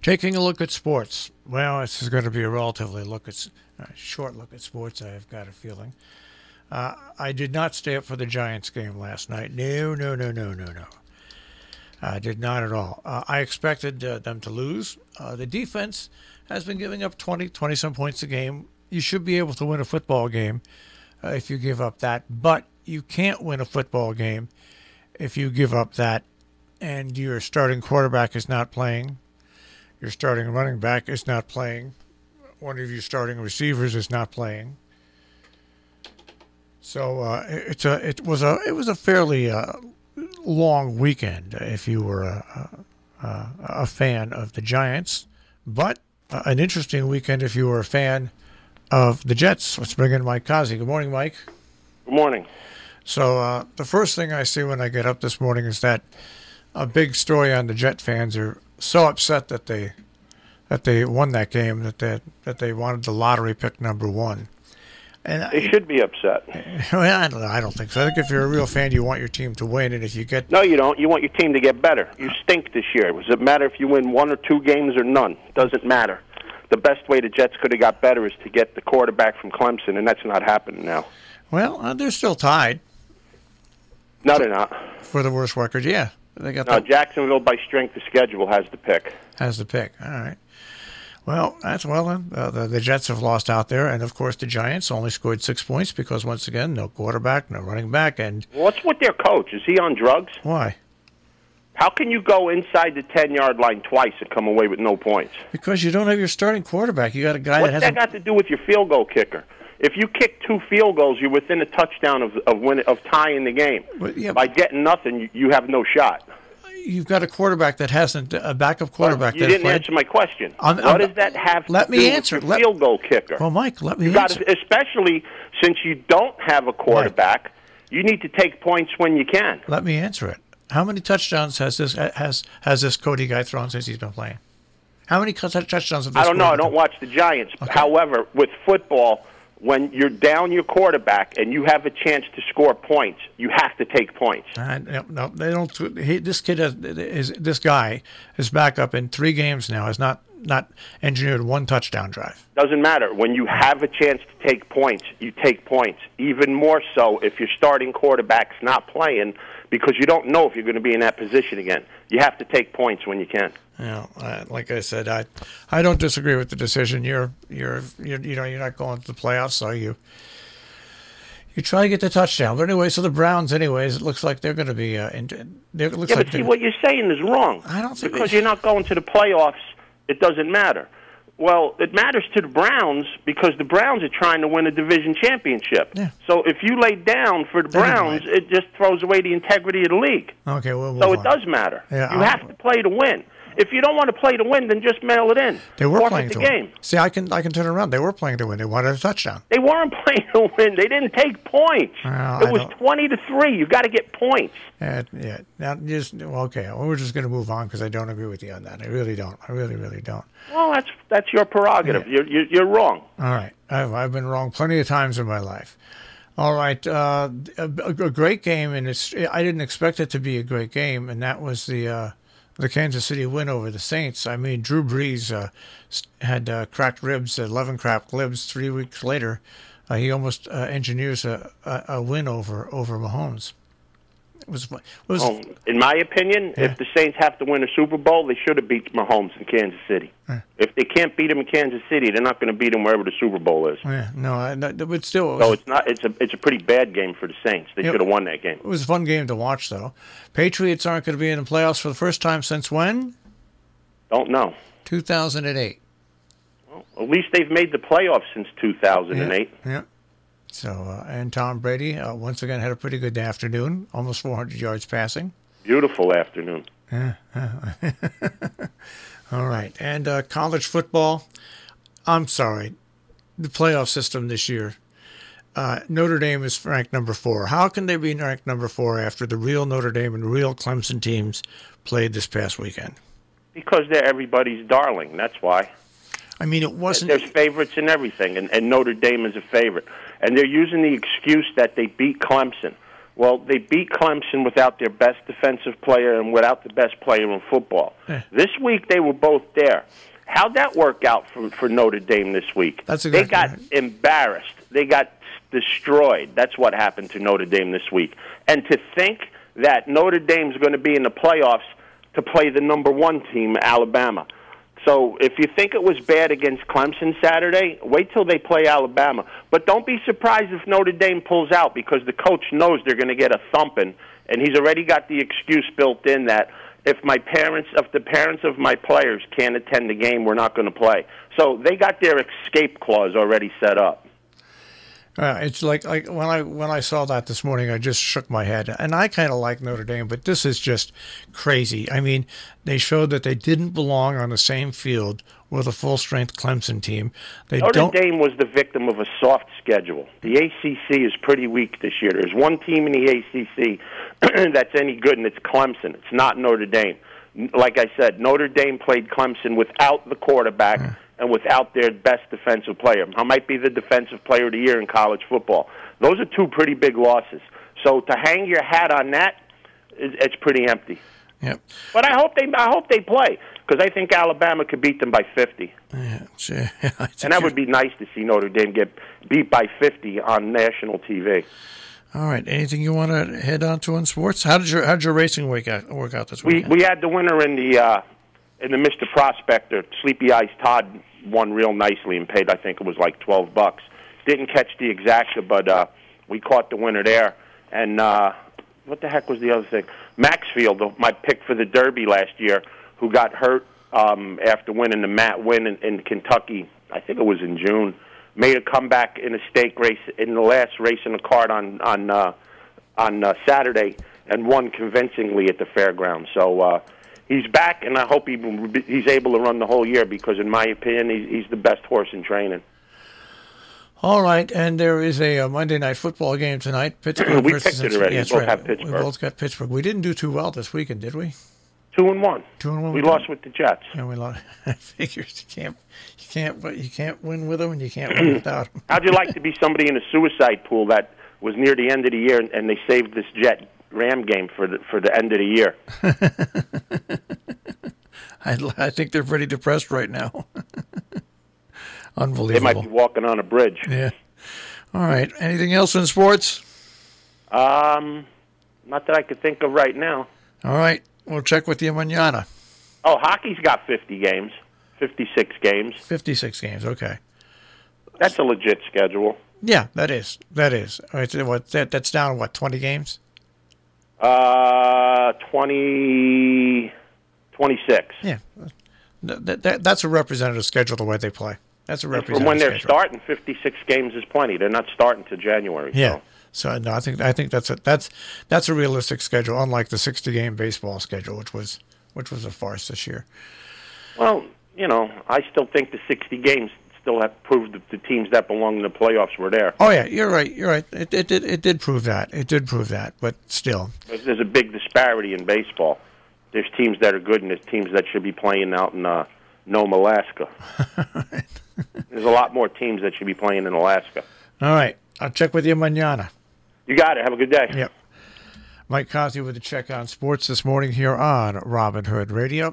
Taking a look at sports. Well, this is going to be a relatively short look at sports, I've got a feeling. I did not stay up for the Giants game last night. No. I did not at all. I expected them to lose. The defense has been giving up 20-some points a game. You should be able to win a football game if you give up that. But you can't win a football game if you give up that and your starting quarterback is not playing. Your starting running back is not playing. One of your starting receivers is not playing. So it was a fairly long weekend if you were a fan of the Giants, but an interesting weekend if you were a fan of the Jets. Let's bring in Mike Kazi. Good morning, Mike. Good morning. So the first thing I see when I get up this morning is that a big story on the Jet fans are so upset that they won that game that they wanted the lottery pick number one. And they should be upset. Well, I don't think so. I think if you're a real fan, you want your team to win, and if you get... No, you don't. You want your team to get better. You stink this year. Does it matter if you win 1 or 2 games or none? Doesn't matter. The best way the Jets could have got better is to get the quarterback from Clemson, and that's not happening now. Well, they're still tied. No, they're not. For the worst record, yeah. They got Jacksonville, by strength of schedule, has the pick. Has the pick. All right. Well, then. The Jets have lost out there, and of course the Giants only scored 6 points because, once again, no quarterback, no running back, and... What's with their coach? Is he on drugs? Why? How can you go inside the 10-yard line twice and come away with no points? Because you don't have your starting quarterback. You got a guy that hasn't... What's that got to do with your field goal kicker? If you kick 2 field goals, you're within a touchdown of tying the game. But, yeah, by getting nothing, you have no shot. You've got a quarterback that hasn't, a backup quarterback. You didn't answer my question. What does that have to do with your field goal kicker? Well, Mike, let me answer. Especially since you don't have a quarterback, you need to take points when you can. Let me answer it. How many touchdowns has this Cody guy thrown since he's been playing? How many touchdowns have they I don't know. I don't watch the Giants. Okay. However, with football, when you're down your quarterback and you have a chance to score points, you have to take points. No, they don't. This guy, his backup in 3 games now, has not engineered 1 touchdown drive. Doesn't matter. When you have a chance to take points, you take points. Even more so if your starting quarterback's not playing, because you don't know if you're going to be in that position again. You have to take points when you can. Like I said, I don't disagree with the decision. You're not going to the playoffs, so you try to get the touchdown. But anyway, so the Browns, it looks like they're going to be. What you're saying is wrong. I don't think because you're not going to the playoffs, it doesn't matter. Well, it matters to the Browns because the Browns are trying to win a division championship. Yeah. So if you lay down for the Browns, it just throws away the integrity of the league. Okay, so it does matter. Yeah, you have to play to win. If you don't want to play to win, then just mail it in. They were playing to win. See, I can turn it around. They were playing to win. They wanted a touchdown. They weren't playing to win. They didn't take points. It was 20-3. You got to get points. Yeah. Now, okay. Well, we're just going to move on because I don't agree with you on that. I really don't. I really, really don't. Well, that's your prerogative. Yeah. You're wrong. All right. I've been wrong plenty of times in my life. All right. A great game, and I didn't expect it to be a great game, and that was the Kansas City win over the Saints. I mean, Drew Brees had cracked ribs, 11 cracked ribs 3 weeks later. He almost engineers a win over Mahomes. In my opinion, if the Saints have to win a Super Bowl, they should have beat Mahomes in Kansas City. Yeah. If they can't beat him in Kansas City, they're not going to beat him wherever the Super Bowl is. Yeah, no, but still. So it's not. It's a pretty bad game for the Saints. They should have won that game. It was a fun game to watch, though. Patriots aren't going to be in the playoffs for the first time since when? Don't know. 2008. Well, at least they've made the playoffs since 2008. Yeah. So, and Tom Brady, once again, had a pretty good afternoon, almost 400 yards passing. Beautiful afternoon. Yeah. All right. And college football, I'm sorry, the playoff system this year, Notre Dame is ranked number 4. How can they be ranked number 4 after the real Notre Dame and real Clemson teams played this past weekend? Because they're everybody's darling, that's why. I mean, it wasn't... There's favorites and everything, and Notre Dame is a favorite. And they're using the excuse that they beat Clemson. Well, they beat Clemson without their best defensive player and without the best player in football. This week, they were both there. How'd that work out for Notre Dame this week? That's exactly They got right. embarrassed. They got destroyed. That's what happened to Notre Dame this week. And to think that Notre Dame's going to be in the playoffs to play the number one team, Alabama. So if you think it was bad against Clemson Saturday, wait till they play Alabama. But don't be surprised if Notre Dame pulls out, because the coach knows they're going to get a thumping, and he's already got the excuse built in that if the parents of my players can't attend the game, we're not going to play. So they got their escape clause already set up. It's like when I saw that this morning, I just shook my head. And I kind of like Notre Dame, but this is just crazy. I mean, they showed that they didn't belong on the same field with a full-strength Clemson team. Notre Dame was the victim of a soft schedule. The ACC is pretty weak this year. There's one team in the ACC that's any good, and it's Clemson. It's not Notre Dame. Like I said, Notre Dame played Clemson without the quarterback and without their best defensive player. I might be the defensive player of the year in college football. Those are two pretty big losses. So to hang your hat on that, it's pretty empty. Yep. But I hope they play, because I think Alabama could beat them by 50. Yeah, and that would be nice to see Notre Dame get beat by 50 on national TV. All right. Anything you want to head on to in sports? How'd your racing work out this weekend? We had the winner in the Mr. Prospector. Sleepy Eyes Todd won real nicely and paid, I think it was like $12. Didn't catch the exacta, but we caught the winner there. And what the heck was the other thing? Maxfield, my pick for the Derby last year, who got hurt after winning the Matt win in Kentucky, I think it was in June, made a comeback in a stake race in the last race in the card on Saturday and won convincingly at the fairgrounds. So he's back, and I hope he's able to run the whole year, because, in my opinion, he's the best horse in training. All right, and there is a Monday night football game tonight. Pittsburgh we versus picked it already. Yeah, We both right. have Pittsburgh. We both got Pittsburgh. We didn't do too well this weekend, did we? 2-1. 2-1. We lost with the Jets. Yeah, we lost. I figured you can't win with them, and you can't win without them. How'd you like to be somebody in a suicide pool that was near the end of the year, and they saved this Jet Ram game for the end of the year? I think they're pretty depressed right now. Unbelievable. They might be walking on a bridge. Yeah. All right. Anything else in sports? Not that I could think of right now. All right. We'll check with you mañana. Oh, hockey's got 50 games, 56 games. 56 games. Okay. That's a legit schedule. Yeah, that is. All right, so that's down, 20 games? 26. Yeah. That's a representative schedule the way they play. That's a representative From when they're schedule. starting, 56 games is plenty. They're not starting to January. Yeah. So no, I think that's a realistic schedule, unlike the 60-game baseball schedule, which was a farce this year. Well, I still think the 60 games still have proved that the teams that belong in the playoffs were there. Oh yeah, you're right. It did prove that. It did prove that, but still. There's a big disparity in baseball. There's teams that are good, and there's teams that should be playing out in Nome, Alaska. Right. There's a lot more teams that should be playing in Alaska. All right. I'll check with you mañana. You got it. Have a good day. Yep. Mike Cosby with the check on sports this morning here on Robin Hood Radio.